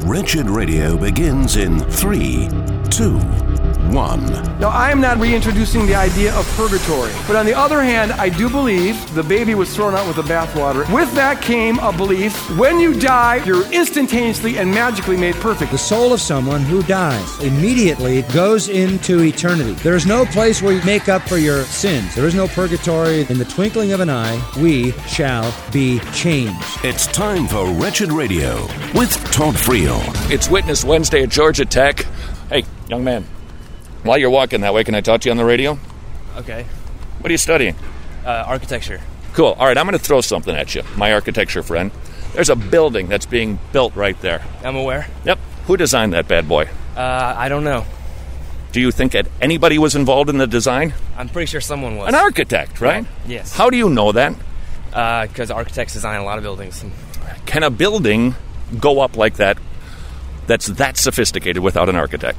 Wretched Radio begins in 3, 2, 1. Now, I am not reintroducing the idea of purgatory, but on the other hand, I do believe the baby was thrown out with the bathwater. With that came a belief, when you die, you're instantaneously and magically made perfect. The soul of someone who dies immediately goes into eternity. There is no place where you make up for your sins. There is no purgatory. In the twinkling of an eye, we shall be changed. It's time for Wretched Radio with Todd Friel. It's Witness Wednesday at Georgia Tech. Hey, young man, while you're walking that way, can I talk to you on the radio? Okay. What are you studying? Architecture. Cool. All right, I'm going to throw something at you, my architecture friend. There's a building that's being built right there. I'm aware. Yep. Who designed that bad boy? I don't know. Do you think that anybody was involved in the design? I'm pretty sure someone was. An architect, right? Yes. How do you know that? Because architects design a lot of buildings. Can a building go up like that that's that sophisticated without an architect?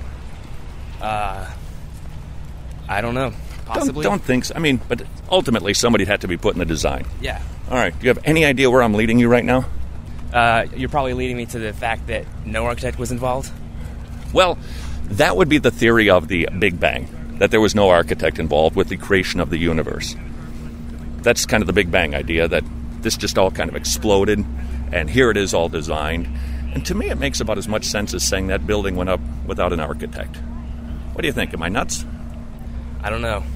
I don't know. Possibly. Don't think so. I mean, but ultimately somebody had to be putting the design. Yeah. All right. Do you have any idea where I'm leading you right now? You're probably leading me to the fact that no architect was involved? Well, that would be the theory of the Big Bang, that there was no architect involved with the creation of the universe. That's kind of the Big Bang idea, that this just all kind of exploded, and here it is all designed. And to me, it makes about as much sense as saying that building went up without an architect. What do you think? Am I nuts? I don't know.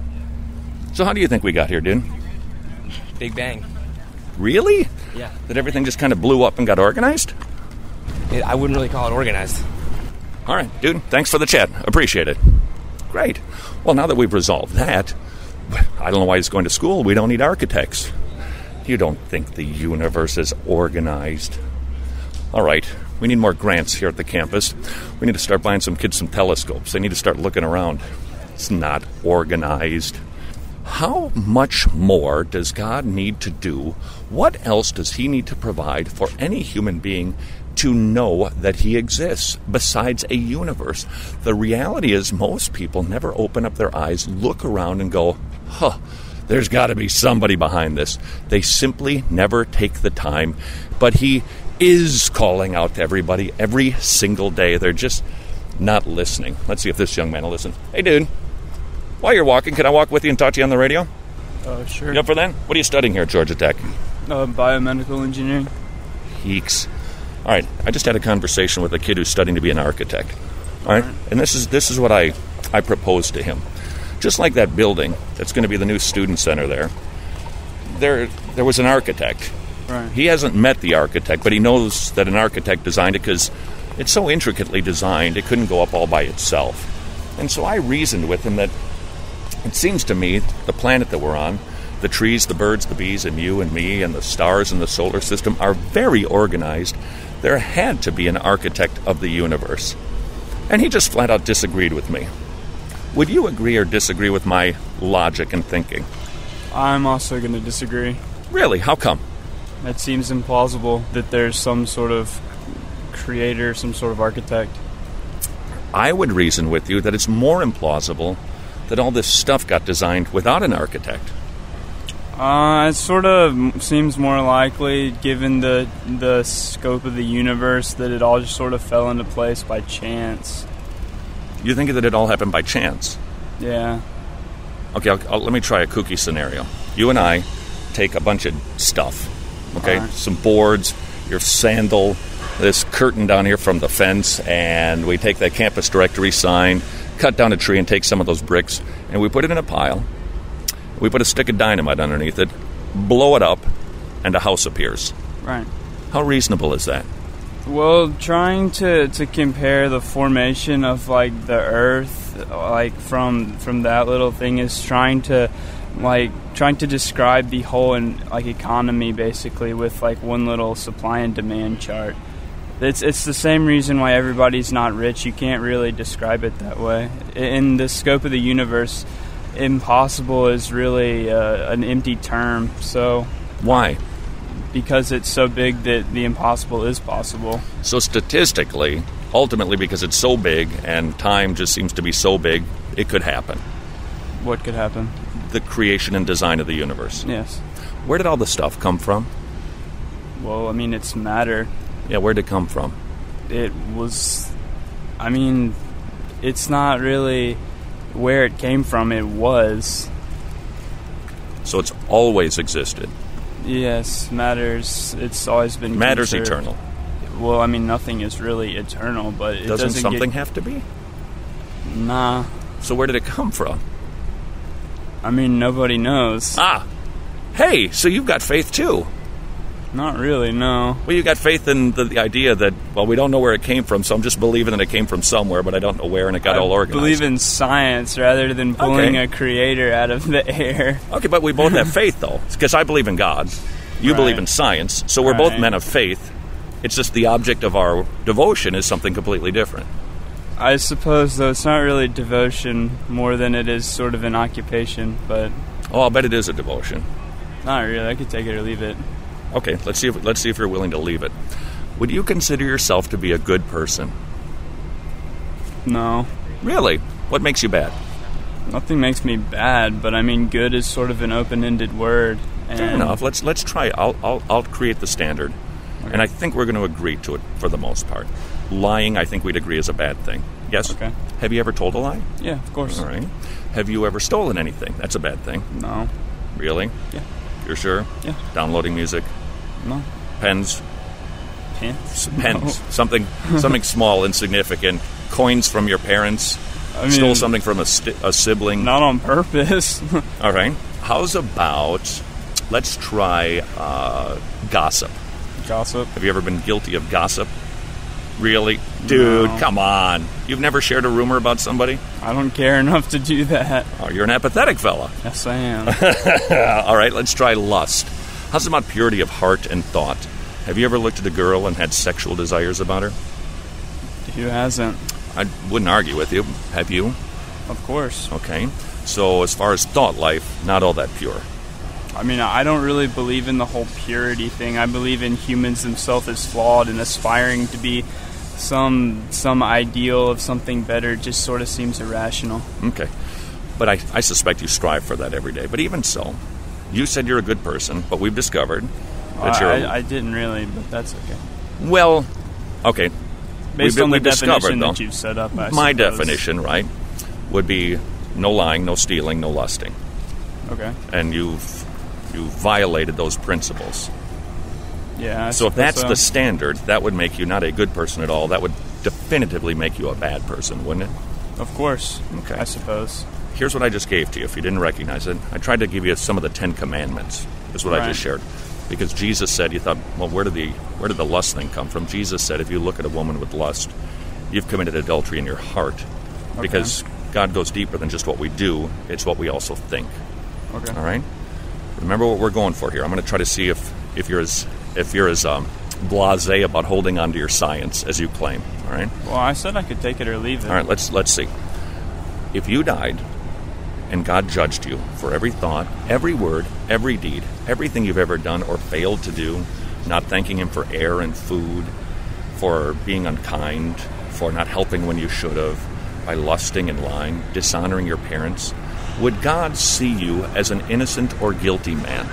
So how do you think we got here, dude? Big Bang. Really? Yeah. That everything just kind of blew up and got organized? I wouldn't really call it organized. All right, dude. Thanks for the chat. Appreciate it. Great. Well, now that we've resolved that, I don't know why he's going to school. We don't need architects. You don't think the universe is organized. All right. We need more grants here at the campus. We need to start buying some kids some telescopes. They need to start looking around. It's not organized. How much more does God need to do? What else does he need to provide for any human being to know that he exists besides a universe? The reality is most people never open up their eyes, look around and go, there's got to be somebody behind this. They simply never take the time. But he is calling out to everybody every single day. They're just not listening. Let's see if this young man will listen. Hey, dude. While you're walking, can I walk with you and talk to you on the radio? Sure. You up for that? What are you studying here at Georgia Tech? Biomedical engineering. Heeks. All right, I just had a conversation with a kid who's studying to be an architect. All right, and this is what I proposed to him. Just like that building that's going to be the new student center there was an architect. Right. He hasn't met the architect, but he knows that an architect designed it because it's so intricately designed, it couldn't go up all by itself. And so I reasoned with him that it seems to me the planet that we're on, the trees, the birds, the bees, and you and me, and the stars in the solar system are very organized. There had to be an architect of the universe. And he just flat out disagreed with me. Would you agree or disagree with my logic and thinking? I'm also going to disagree. Really? How come? It seems implausible that there's some sort of creator, some sort of architect. I would reason with you that it's more implausible that all this stuff got designed without an architect. It sort of seems more likely, given the scope of the universe, that it all just sort of fell into place by chance. You think that it all happened by chance? Yeah. Okay, let me try a kooky scenario. You and I take a bunch of stuff, okay? Right. Some boards, your sandal, this curtain down here from the fence, and we take that campus directory sign, cut down a tree and take some of those bricks, and we put it in a pile. We put a stick of dynamite underneath it, blow it up, and a house appears. Right. How reasonable is that? Well, trying to compare the formation of, like, the Earth, like, from that little thing is trying to describe the whole, economy, basically, with, like, one little supply and demand chart. It's the same reason why everybody's not rich. You can't really describe it that way. In the scope of the universe, impossible is really an empty term. So why? Because it's so big that the impossible is possible. So statistically, ultimately because it's so big and time just seems to be so big, it could happen. What could happen? The creation and design of the universe. Yes. Where did all the stuff come from? Well, I mean, it's matter. Yeah, where'd it come from? it was, I mean, it's not really where it came from. It was. So it's always existed. Yes, matters. It's always been Matter's conserved. eternal. Well, I mean, nothing is really eternal, but it Doesn't doesn't something get, have to be? Nah. So where did it come from? I mean, nobody knows. Ah! Hey, so you've got faith too. Not really, no. Well, you got faith in the idea that, well, we don't know where it came from, so I'm just believing that it came from somewhere, but I don't know where, and it got all organized. I believe in science rather than pulling Okay. a creator out of the air. Okay, but we both have faith, though, because I believe in God. You Right. believe in science, so we're both Right. men of faith. It's just the object of our devotion is something completely different. I suppose, though, it's not really devotion more than it is sort of an occupation, but Oh, I'll bet it is a devotion. not really. I could take it or leave it. Okay, let's see if you're willing to leave it. Would you consider yourself to be a good person? No. Really? What makes you bad? Nothing makes me bad, but I mean, good is sort of an open-ended word. And Fair enough. Let's try. I'll create the standard, and I think we're going to agree to it for the most part. Lying, I think we'd agree, is a bad thing. Yes. Okay. Have you ever told a lie? Yeah, of course. All right. Have you ever stolen anything? That's a bad thing. No. Really? Yeah. You're sure? Yeah. Downloading music, No. pens, Pants? pens, something small, insignificant, coins from your parents. I mean, Stole something from a sibling. Not on purpose. All right. How's about, let's try gossip. Gossip. Have you ever been guilty of gossip? Really? Dude, No. come on. You've never shared a rumor about somebody? I don't care enough to do that. Oh, you're an apathetic fella. Yes, I am. All right, let's try lust. How's about purity of heart and thought? Have you ever looked at a girl and had sexual desires about her? Who hasn't? I wouldn't argue with you. Have you? Of course. Okay. So as far as thought life, not all that pure. I mean, I don't really believe in the whole purity thing. I believe in humans themselves as flawed, and aspiring to be some ideal of something better just sort of seems irrational. Okay. But I suspect you strive for that every day. But even so, you said you're a good person, but we've discovered that you're... I didn't really, but that's okay. Well, okay. Based on the we've discovered, definition though, that you've set up, I my suppose. definition, right, would be no lying, no stealing, no lusting. Okay. And you've violated those principles. Yeah. I So if suppose that's so. the standard, that would make you not a good person at all. That would definitively make you a bad person, wouldn't it? Of course. Okay. I suppose. Here's what I just gave to you. If you didn't recognize it, I tried to give you some of the 10 Commandments, is what I Right. just shared. Because Jesus said, you thought, well, where did the lust thing come from? Jesus said, if you look at a woman with lust, you've committed adultery in your heart. Okay. Because God goes deeper than just what we do, it's what we also think. Okay. All right? Remember what we're going for here. I'm going to try to see if you're as blasé about holding on to your science as you claim. All right? Well, I said I could take it or leave it. All right, let's see. If you died and God judged you for every thought, every word, every deed, everything you've ever done or failed to do, not thanking Him for air and food, for being unkind, for not helping when you should have, by lusting and lying, dishonoring your parents, would God see you as an innocent or guilty man?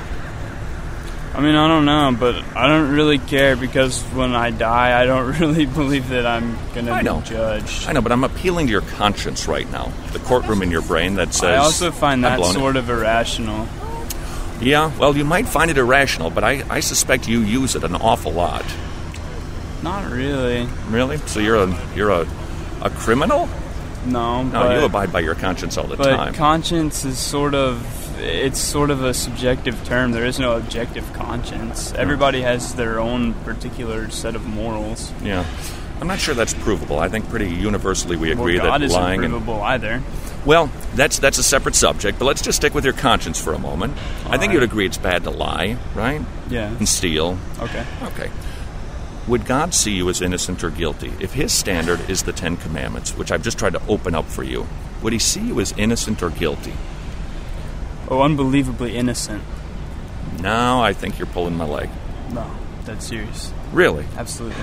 I mean, I don't know, but I don't really care because when I die, I don't really believe that I'm going to know. be judged. I know, but I'm appealing to your conscience right now. The courtroom in your brain that says... I also find "I've that blown it." sort of irrational. Yeah, well, you might find it irrational, but I suspect you use it an awful lot. Not really. Really? So you're a criminal? No, No, but, you abide by your conscience all the but time. conscience is sort of a subjective term. There is no objective conscience. Everybody has their own particular set of morals. Yeah. I'm not sure that's provable. I think pretty universally we agree well, God that isn't lying provable either. Well, that's a separate subject, but let's just stick with your conscience for a moment. I think right. you'd agree it's bad to lie, right? Yeah. And steal. Okay. Okay. Would God see you as innocent or guilty? If His standard is the 10 Commandments, which I've just tried to open up for you, would He see you as innocent or guilty? Oh, unbelievably innocent. Now I think you're pulling my leg. No, that's serious. Really? Absolutely.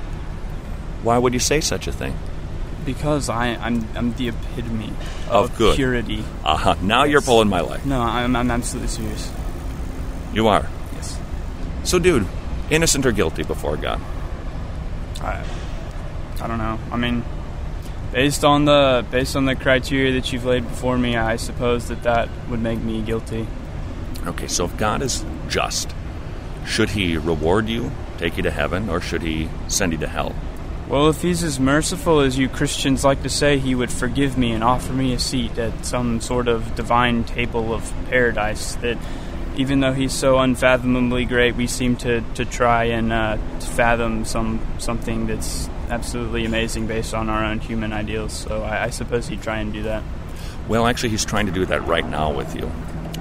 Why would you say such a thing? Because I'm the epitome Of good. purity. Uh-huh. Now you're pulling my leg. No, I'm absolutely serious. You are. Yes. So, dude, innocent or guilty before God? I don't know. I mean, based on the criteria that you've laid before me, I suppose that would make me guilty. Okay, so if God is just, should he reward you, take you to heaven, or should he send you to hell? Well, if he's as merciful as you Christians like to say, he would forgive me and offer me a seat at some sort of divine table of paradise that, even though he's so unfathomably great, we seem to try and fathom something that's absolutely amazing based on our own human ideals. So I suppose he'd try and do that. Well, actually, he's trying to do that right now with you.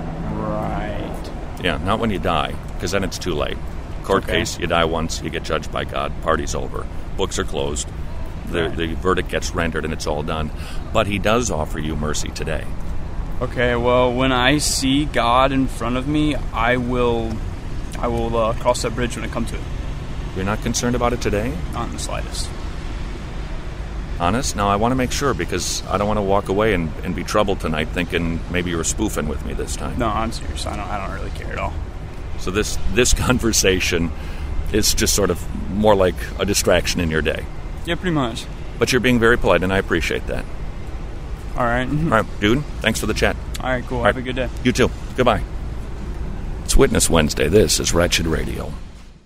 Right. Yeah, not when you die, because then it's too late. Court case, you die once, you get judged by God, party's over. Books are closed, the verdict gets rendered, and it's all done. But he does offer you mercy today. Okay, well, when I see God in front of me, I will cross that bridge when it comes to it. You're not concerned about it today? Not in the slightest. Honest? Now, I want to make sure, because I don't want to walk away and be troubled tonight thinking maybe you were spoofing with me this time. No, I'm serious. I don't really care at all. So this conversation is just sort of more like a distraction in your day. Yeah, pretty much. But you're being very polite, and I appreciate that. All right. All right, dude, thanks for the chat. All right, cool. All Have right. a good day. You too. Goodbye. It's Witness Wednesday. This is Wretched Radio.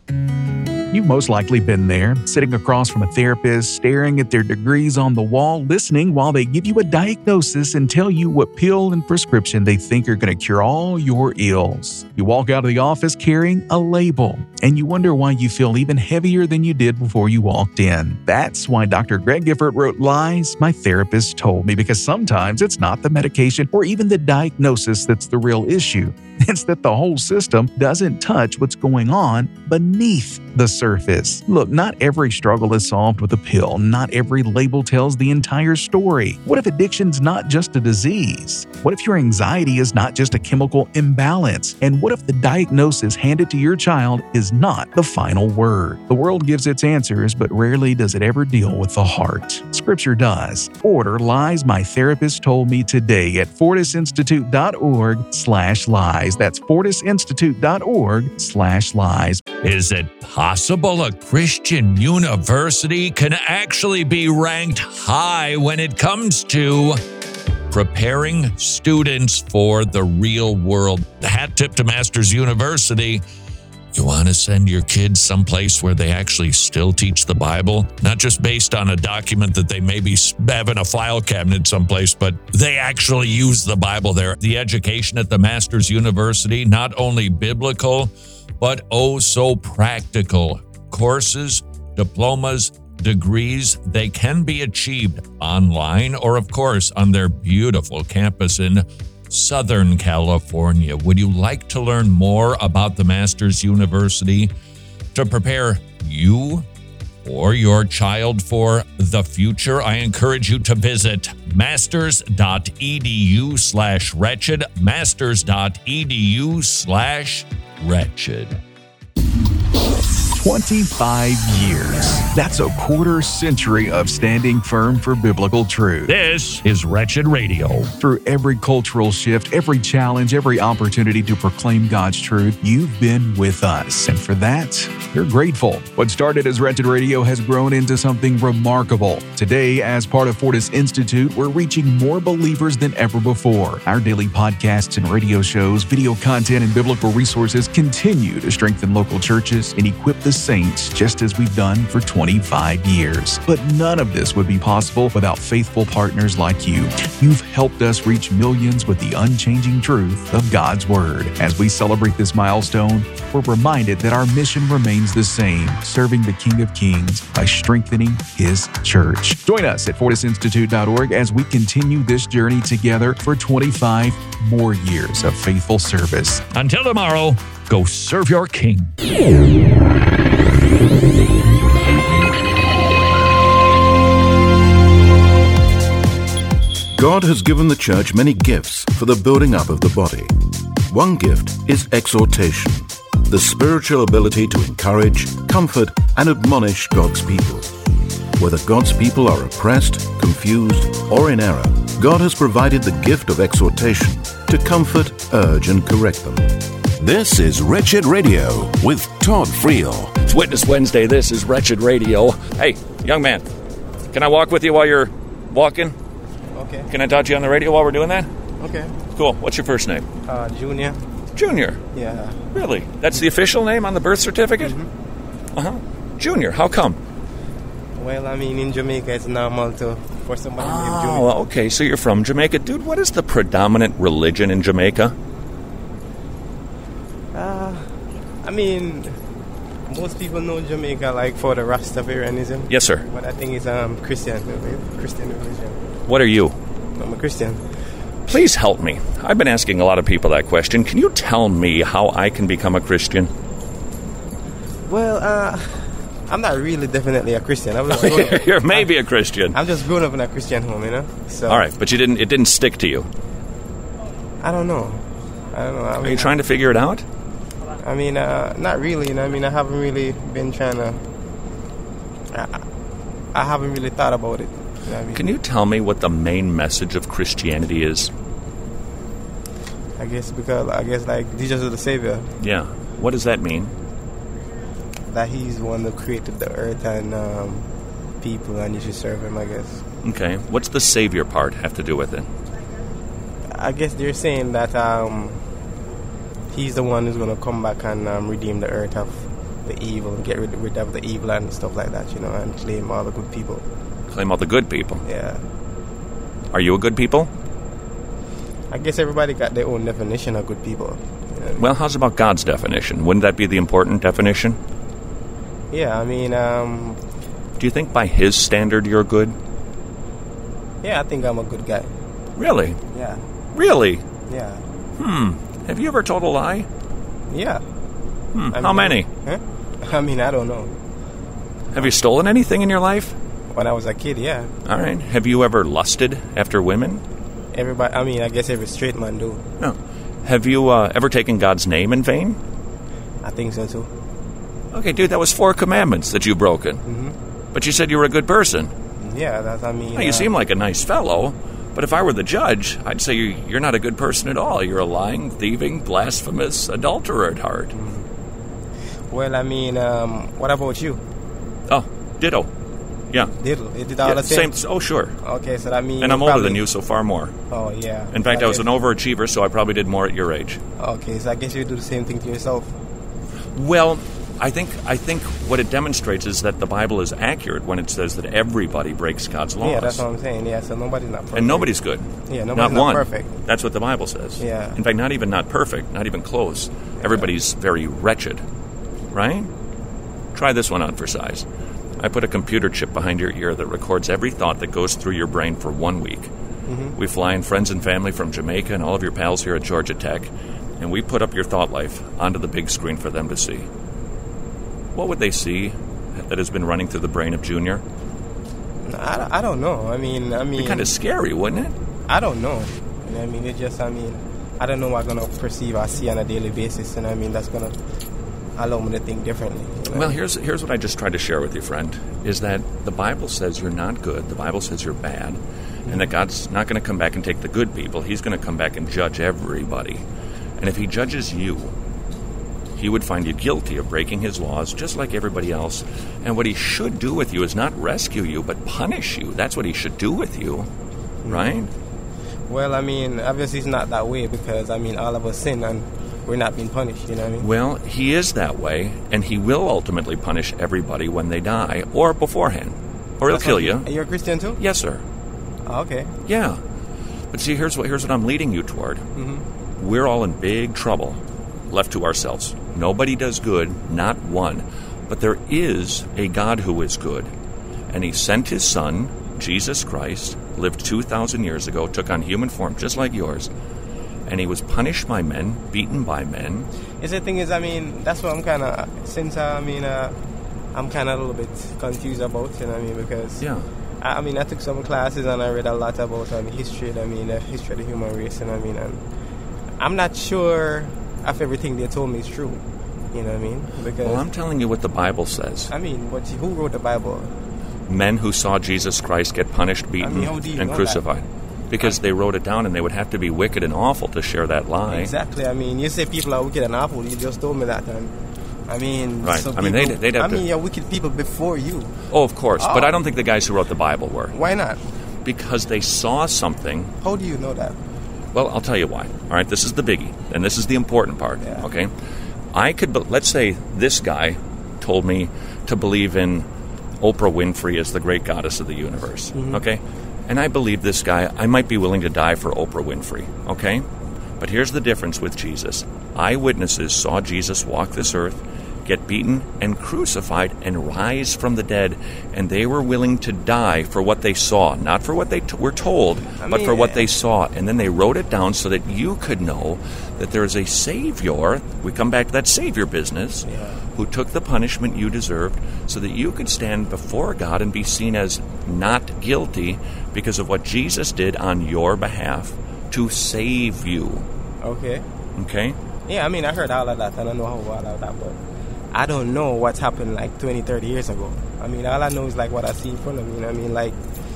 You've most likely been there, sitting across from a therapist, staring at their degrees on the wall, listening while they give you a diagnosis and tell you what pill and prescription they think are going to cure all your ills. You walk out of the office carrying a label, and you wonder why you feel even heavier than you did before you walked in. That's why Dr. Greg Gifford wrote Lies My Therapist Told Me, because sometimes it's not the medication or even the diagnosis that's the real issue. It's that the whole system doesn't touch what's going on beneath the surface. Look, not every struggle is solved with a pill. Not every label tells the entire story. What if addiction's not just a disease? What if your anxiety is not just a chemical imbalance? And what if the diagnosis handed to your child is not the final word? The world gives its answers, but rarely does it ever deal with the heart. Scripture does. Order Lies My Therapist Told Me today at FortisInstitute.org/lies. That's FortisInstitute.org/lies. Is it possible a Christian university can actually be ranked high when it comes to preparing students for the real world? Hat tip to Masters University. You want to send your kids someplace where they actually still teach the Bible? Not just based on a document that they maybe have in a file cabinet someplace, but they actually use the Bible there. The education at the Masters University, not only biblical, but oh so practical. Courses, diplomas, degrees, they can be achieved online or, of course, on their beautiful campus in Southern California. Would you like to learn more about the Masters University to prepare you or your child for the future? I encourage you to visit masters.edu/wretched, masters.edu/wretched. 25 years. That's a quarter century of standing firm for biblical truth. This is Wretched Radio. Through every cultural shift, every challenge, every opportunity to proclaim God's truth, you've been with us. And for that, you're grateful. What started as Wretched Radio has grown into something remarkable. Today, as part of Fortis Institute, we're reaching more believers than ever before. Our daily podcasts and radio shows, video content, and biblical resources continue to strengthen local churches and equip the saints, just as we've done for 25 years. But none of this would be possible without faithful partners like you. You've helped us reach millions with the unchanging truth of God's Word. As we celebrate this milestone, we're reminded that our mission remains the same, serving the King of Kings by strengthening His church. Join us at FortisInstitute.org as we continue this journey together for 25 more years of faithful service. Until tomorrow, go serve your King. God has given the church many gifts for the building up of the body. One gift is exhortation, the spiritual ability to encourage, comfort, and admonish God's people. Whether God's people are oppressed, confused, or in error, God has provided the gift of exhortation to comfort, urge, and correct them. This is Wretched Radio with Todd Friel. It's Witness Wednesday. This is Wretched Radio. Hey, young man, Can I walk with you while you're walking? Okay. Can I talk to you on the radio while we're doing that? Okay. Cool. What's your first name? Junior. Junior? Yeah. Really? That's the official name on the birth certificate? Mm-hmm. Uh-huh. Junior, how come? Well, I mean, in Jamaica, it's normal for somebody named Junior. Oh, okay, so you're from Jamaica. Dude, what is the predominant religion in Jamaica? I mean, most people know Jamaica like for the Rastafarianism. Yes, sir. But I think it's Christian religion. What are you? I'm a Christian. Please help me. I've been asking a lot of people that question. Can you tell me how I can become a Christian? Well, I'm not really definitely a Christian. I'm just You're maybe a Christian. I'm just grown up in a Christian home, you know. So. All right, but it didn't stick to you. I don't know. I mean, are you trying to figure it out? I mean, not really. You know, I mean, I haven't really been trying to. I haven't really thought about it. You know what I mean? Can you tell me what the main message of Christianity is? I guess like Jesus is the Savior. Yeah. What does that mean? That he's the one that created the earth and people, and you should serve him, I guess. Okay. What's the Savior part have to do with it? I guess they're saying that he's the one who's going to come back and redeem the earth of the evil, get rid of the evil and stuff like that, you know, and claim all the good people. Claim all the good people? Yeah. Are you a good people? I guess everybody got their own definition of good people. You know? Well, how's about God's definition? Wouldn't that be the important definition? Yeah, I mean... do you think by his standard you're good? Yeah, I think I'm a good guy. Really? Yeah. Really? Yeah. Have you ever told a lie? Yeah. How many? Huh? I mean, I don't know. Have you stolen anything in your life? When I was a kid, yeah. All right. Have you ever lusted after women? Everybody, I mean, I guess every straight man do. No. Have you ever taken God's name in vain? I think so, too. Okay, dude, that was 4 commandments that you've broken. Mm-hmm. But you said you were a good person. Yeah, that's, I mean... Well, you seem like a nice fellow, but if I were the judge, I'd say you're not a good person at all. You're a lying, thieving, blasphemous adulterer at heart. Mm-hmm. Well, I mean, what about you? Oh, ditto. Yeah. Ditto? Is it all the same? Oh, sure. Okay, so that means... And I'm older than you, so far more. Oh, yeah. In fact, I was an overachiever, so I probably did more at your age. Okay, so I guess you do the same thing to yourself. Well, I think what it demonstrates is that the Bible is accurate when it says that everybody breaks God's laws. Yeah, that's what I'm saying. Yeah, so nobody's not perfect. And nobody's good. Yeah, nobody's not perfect. That's what the Bible says. Yeah. In fact, not even not perfect, not even close. Everybody's very wretched. Right? Try this one on for size. I put a computer chip behind your ear that records every thought that goes through your brain for 1 week. Mm-hmm. We fly in friends and family from Jamaica and all of your pals here at Georgia Tech, and we put up your thought life onto the big screen for them to see. What would they see that has been running through the brain of Junior? I don't know. I mean... It'd be kind of scary, wouldn't it? I don't know. You know what I mean? It just, I don't know what I'm going to perceive or see on a daily basis, and I mean, that's going to allow me to think differently. You know? Well, here's what I just tried to share with you, friend, is that the Bible says you're not good, the Bible says you're bad, and that God's not going to come back and take the good people. He's going to come back and judge everybody. And if he judges you, he would find you guilty of breaking his laws just like everybody else. And what he should do with you is not rescue you, but punish you. That's what he should do with you, right? Well, I mean, obviously it's not that way because, I mean, all of us sin and we're not being punished, you know what I mean? Well, he is that way, and he will ultimately punish everybody when they die or beforehand. Or he'll kill you. You're a Christian too? Yes, sir. Oh, okay. Yeah. But see, here's what I'm leading you toward. Mm-hmm. We're all in big trouble, left to ourselves. Nobody does good, not one. But there is a God who is good. And he sent his son, Jesus Christ, lived 2,000 years ago, took on human form just like yours. And he was punished by men, beaten by men. The thing is, I mean, that's what I'm kind of, I'm kind of a little bit confused about, you know what I mean? Because, yeah. I mean, I took some classes and I read a lot about history, the history of the human race, you know what I mean? And I'm not sure if everything they told me is true, you know what I mean? Because, well, I'm telling you what the Bible says. I mean, who wrote the Bible? Men who saw Jesus Christ get punished, beaten, and crucified. Because they wrote it down and they would have to be wicked and awful to share that lie. Exactly. I mean, you say people are wicked and awful, you just told me that. And I mean, Right. So I mean, people, they'd have to... you're wicked people before you. Oh, of course. But I don't think the guys who wrote the Bible were. Why not? Because they saw something. How do you know that? Well, I'll tell you why. All right, this is the biggie, and this is the important part. Yeah. Okay, let's say this guy told me to believe in Oprah Winfrey as the great goddess of the universe. Mm-hmm. Okay, and I believe this guy. I might be willing to die for Oprah Winfrey. Okay, but here's the difference with Jesus. Eyewitnesses saw Jesus walk this earth, get beaten and crucified and rise from the dead, and they were willing to die for what they saw, not for what they were told, but for what they saw. And then they wrote it down so that you could know that there is a Savior. We come back to that Savior business, who took the punishment you deserved so that you could stand before God and be seen as not guilty because of what Jesus did on your behalf to save you. Okay. Okay? Yeah, I mean, I heard all of that. I don't know how all of that, but I don't know what's happened like 20, 30 years ago. I mean, all I know is like what I see in front of me. You know what I mean? Like,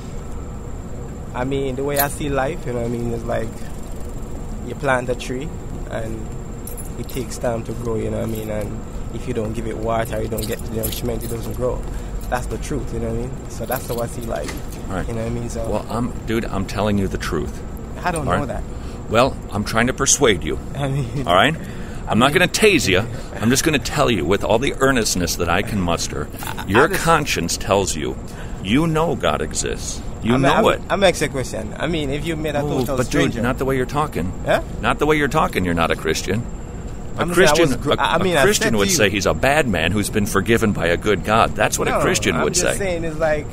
I mean, the way I see life, you know what I mean, is like you plant a tree and it takes time to grow, you know what I mean? And if you don't give it water, you don't get the nourishment, it doesn't grow. That's the truth, you know what I mean? So that's how I see life. All right. You know what I mean? So, well, I'm telling you the truth. I don't know that. Well, I'm trying to persuade you. I mean, all right? I'm not going to tase you. I'm just going to tell you with all the earnestness that I can muster. Your conscience tells you, you know God exists. You know it. I'm asking a question. I mean, if you met a total but stranger. Dude, not the way you're talking. Yeah? Not the way you're talking. You're not a Christian. A Christian would say he's a bad man who's been forgiven by a good God. That's what a Christian would say. I'm just saying is like,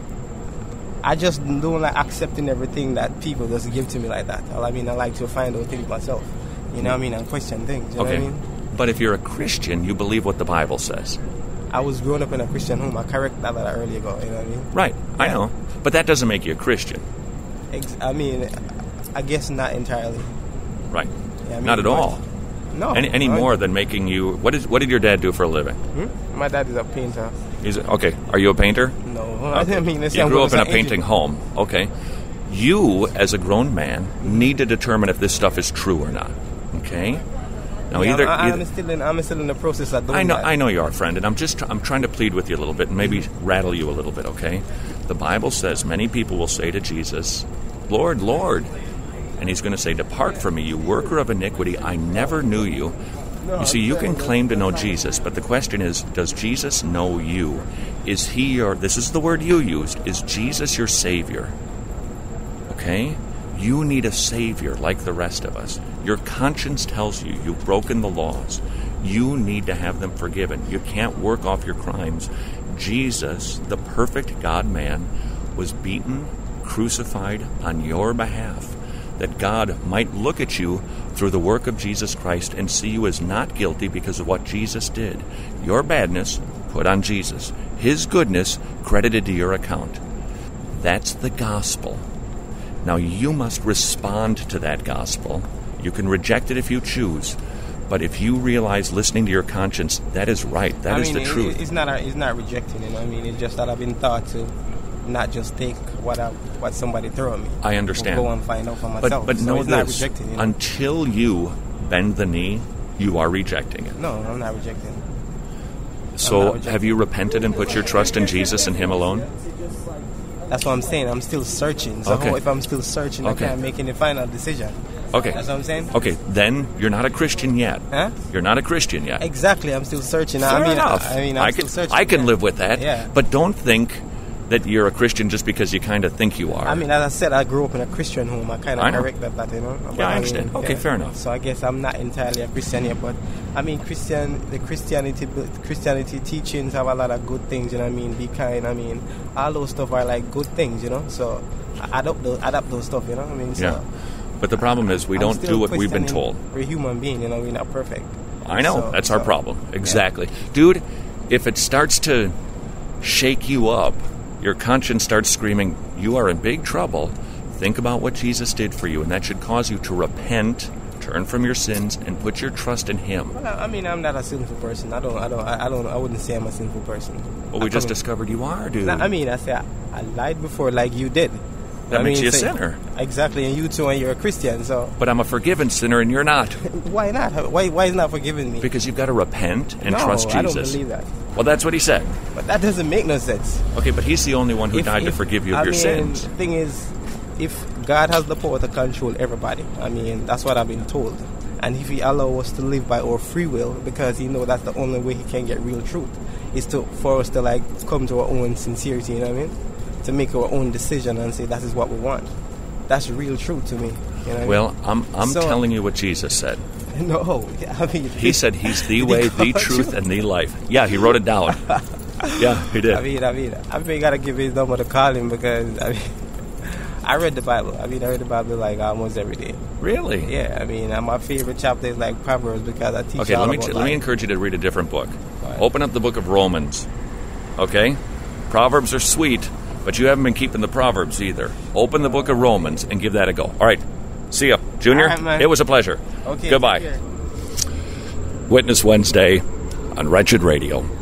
I just don't like accepting everything that people just give to me like that. I mean, I like to find out things myself. You know what I mean? And question things. You know what I mean? But if you're a Christian, you believe what the Bible says. I was growing up in a Christian home. I correct that earlier ago. You know what I mean? Right. Yeah. I know. But that doesn't make you a Christian. I mean, I guess not entirely. Right. Yeah, I mean, not at all. No. Any more than making you... What did your dad do for a living? My dad is a painter. Okay. Are you a painter? No. Okay. I mean, you grew up in a painting home. Okay. You, as a grown man, need to determine if this stuff is true or not. Okay? Now, I'm still in the process of doing that. I know you are, friend, and I'm trying to plead with you a little bit and maybe rattle you a little bit, okay? The Bible says many people will say to Jesus, Lord, Lord. And he's going to say, depart from me, you worker of iniquity, I never knew you. You see, you can claim to know Jesus, but the question is, does Jesus know you? Is he your, this is the word you used, is Jesus your Savior? Okay? You need a Savior like the rest of us. Your conscience tells you you've broken the laws. You need to have them forgiven. You can't work off your crimes. Jesus, the perfect God-man, was beaten, crucified on your behalf, that God might look at you through the work of Jesus Christ and see you as not guilty because of what Jesus did. Your badness put on Jesus. His goodness credited to your account. That's the gospel. Now you must respond to that gospel. You can reject it if you choose, but if you realize listening to your conscience, that is right. That is the truth. It's not rejecting, you know what I mean? It's just that I've been taught to not just take what somebody throw at me. I understand. Go and find out for myself. But so know it's this, not rejecting, you know? Until you bend the knee, you are rejecting it. No, I'm not rejecting. So have you repented and put your trust in Jesus and Him alone? That's what I'm saying. I'm still searching. So if I'm still searching, I can't make any final decision. Okay. That's what I'm saying? Okay, then you're not a Christian yet. Huh? You're not a Christian yet. Exactly. I'm still searching. Fair enough. I'm still searching. I can live with that. Yeah. But don't think that you're a Christian just because you kind of think you are. I mean, as I said, I grew up in a Christian home. I kind of corrected that, you know. Yeah, I understand. Okay, fair enough. So I guess I'm not entirely a Christian yet, but I mean, the Christianity teachings have a lot of good things, you know what I mean? Be kind, I mean, all those stuff are like good things, you know. So I adapt those stuff, you know what I mean? So yeah. But the problem is we don't do what we've been told. We're human beings, you know, we're not perfect. I know, that's our problem. Exactly. Yeah. Dude, if it starts to shake you up, your conscience starts screaming, you are in big trouble, think about what Jesus did for you, and that should cause you to repent, turn from your sins, and put your trust in Him. Well, I mean, I'm not a sinful person. I wouldn't say I'm a sinful person. Well, we just discovered you are, dude. I mean, I say I lied before like you did. That makes you a sinner. Exactly, and you too, and you're a Christian, so... But I'm a forgiven sinner, and you're not. Why not? Why is not forgiving me? Because you've got to repent and trust Jesus. I don't believe that. Well, that's what he said. But that doesn't make no sense. Okay, but he's the only one who died to forgive you of your sins. The thing is, if God has the power to control everybody, that's what I've been told. And if he allows us to live by our free will, because he knows that's the only way he can get real truth, is for us to come to our own sincerity, you know what I mean? To make our own decision and say that is what we want. That's real truth to me. You know well, I'm telling you what Jesus said. No, he said he's the way, the truth, and the life. Yeah, he wrote it down. Yeah, he did. I gotta give his number to call him because I read the Bible. I read the Bible almost every day. Really? Yeah. My favorite chapter is Proverbs because I teach. Okay, let me encourage you to read a different book. Right. Open up the book of Romans. Okay, Proverbs are sweet, but you haven't been keeping the Proverbs either. Open the book of Romans and give that a go. All right. See ya, Junior. Right, it was a pleasure. Okay. Goodbye. Witness Wednesday on Wretched Radio.